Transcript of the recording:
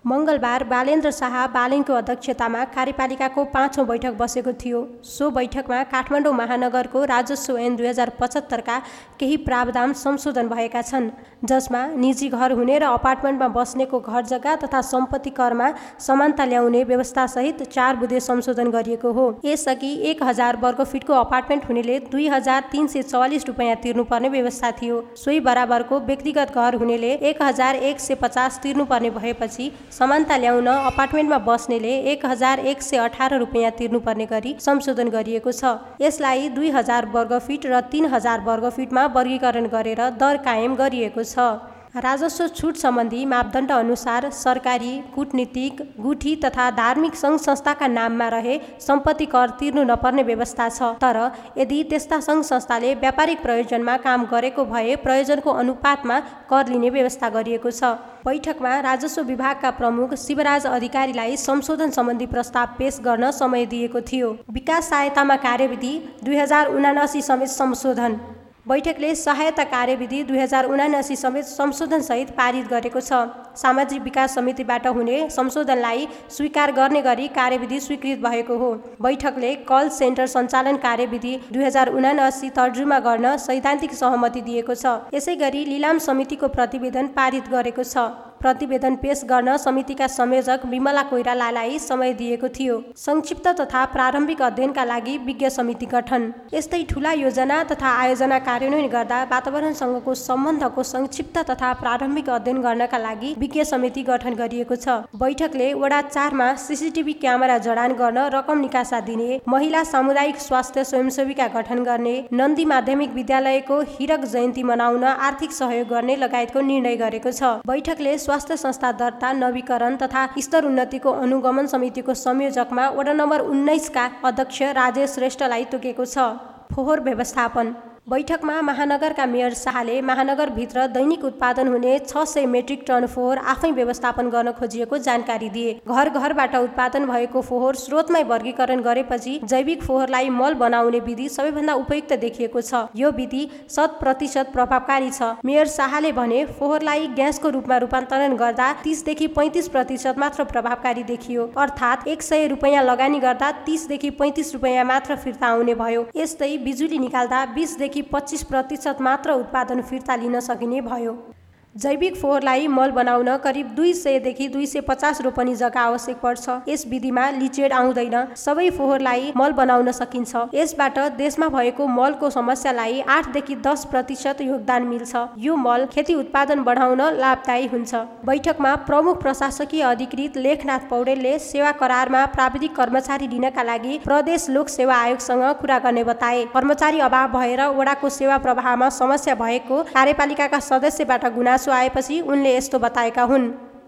मङ्गलबार बालेन्द्र शाह बालेनको अध्यक्षतामा कार्यपालिकाको 5औं बैठक बसेको थियो। सो बैठकमा काठमाडौँ महानगरको राजस्व ऐन 2075का केही प्रावधान संशोधन भएका छन्, जसमा निजी घर हुने र अपार्टमेन्टमा बस्नेको घर जग्गा तथा सम्पत्ति करमा समानता ल्याउने व्यवस्थासहित 4 बुँदे संशोधन गरिएको हो। यसअघि 1000 वर्ग फिटको अपार्टमेन्ट हुनेले 2344 रुपैयाँ तिर्नुपर्ने व्यवस्था थियो। सोही बराबरको व्यक्तिगत घर हुनेले 1150 तिर्नुपर्ने भएपछि समानता ल्याउन अपार्टमेन्टमा बस्नेले 1118 रुपैयाँ तिर्नुपर्ने गरी संशोधन गरिएको छ। यसलाई 2000 वर्ग फिट र 3000 वर्ग फिटमा वर्गीकरण गरेर दर कायम गरिएको छ। राजस्व छुट सम्बन्धी मापदण्ड अनुसार सरकारी, कूटनीतिक, गुठी तथा धार्मिक सङ्घ संस्थाका नाममा रहे सम्पत्ति कर तिर्नु नपर्ने व्यवस्था छ। तर यदि त्यस्ता सङ्घ संस्थाले व्यापारिक प्रयोजनमा काम गरेको भए प्रयोजनको अनुपातमा कर लिने व्यवस्था गरिएको छ। बैठकमा राजस्व विभागका प्रमुख शिवराज अधिकारीलाई संशोधन सम्बन्धी प्रस्ताव पेश गर्न समय दिएको थियो। विकास सहायतामा कार्यविधि 2079 समेत संशोधन। बैठकले सहायता कार्यविधि 2079 समेत संशोधनसहित पारित गरेको छ। सामाजिक विकास समितिबाट हुने संशोधनलाई स्वीकार गर्ने गरी कार्यविधि स्वीकृत भएको हो। बैठकले कल सेन्टर सञ्चालन कार्यविधि 2079 तर्जुमा गर्न सैद्धान्तिक सहमति दिएको छ। यसैगरी लिलाम समितिको प्रतिवेदन पारित गरेको छ। प्रतिवेदन पेश गर्न समितिका संयोजक विमला कोइरालालाई समय दिएको थियो। संक्षिप्त तथा प्रारम्भिक अध्ययनका लागि विज्ञ समिति गठन। यस्तै ठूला योजना तथा आयोजना कार्यान्वयन गर्दा वातावरणसँगको सम्बन्धको संक्षिप्त तथा प्रारम्भिक अध्ययन गर्नका लागि विज्ञ समिति गठन गरिएको छ। बैठकले वडा 4 मा सीसीटीभी क्यामेरा जडान गर्न रकम निकासा दिने, महिला सामुदायिक स्वास्थ्य स्वयंसेविका गठन गर्ने, नन्दी माध्यमिक विद्यालयको हीरक जयन्ती मनाउन आर्थिक सहयोग गर्ने लगायतको निर्णय गरेको छ। बैठकले स्वास्थ्य संस्था दर्ता, नवीकरण तथा स्तर उन्नतिको अनुगमन समितिको संयोजकमा वडा नम्बर 19 का अध्यक्ष राजेश श्रेष्ठलाई तोकेको छ। फोहोर व्यवस्थापन। बैठकमा महानगरका मेयर शाहले महानगरभित्र दैनिक उत्पादन हुने 600 मेट्रिक टन फोहोर आफै व्यवस्थापन गर्न खोजिएको जानकारी दिए। घर घरबाट उत्पादन भएको फोहोर स्रोतमै वर्गीकरण गरेपछि जैविक फोहोरलाई मल बनाउने विधि सबैभन्दा उपयुक्त देखिएको छ। यो विधि 100% प्रभावकारी छ। मेयर शाहले भने फोहोरलाई ग्यासको रूपमा रूपान्तरण गर्दा 30 देखि 35% मात्र प्रभावकारी देखियो। अर्थात् 100 रुपैयाँ लगानी गर्दा 30 देखि 35 रुपैयाँ मात्र फिर्ता आउने भयो। यस्तै बिजुली निकाल्दा 20 देखि 25% मात्र उत्पादन फिर्ता लिन सकिने भयो। जैविक फोहोरलाई मल बनाउन करिब 200 देखि 250 रोपनी जग्गा आवश्यक पर्छ। यस विधिमा लिचेड आउँदैन। सबै फोहोरलाई मल बनाउन सकिन्छ। यसबाट देशमा भएको मलको समस्यालाई 8 देखि 10% योगदान मिल्छ। यो मल खेती उत्पादन बढाउन लाभदायी हुन्छ। बैठकमा प्रमुख प्रशासकीय अधिकृत लेखनाथ पौडेलले सेवा करारमा प्राविधिक कर्मचारी लिनका लागि प्रदेश लोक सेवा आयोगसँग कुरा गर्ने बताए। कर्मचारी अभाव भएर वडाको सेवा प्रवाहमा समस्या भएको कार्यपालिकाका सदस्यबाट गुनासो आएपछि उनले यस्तो बताएका हुन्।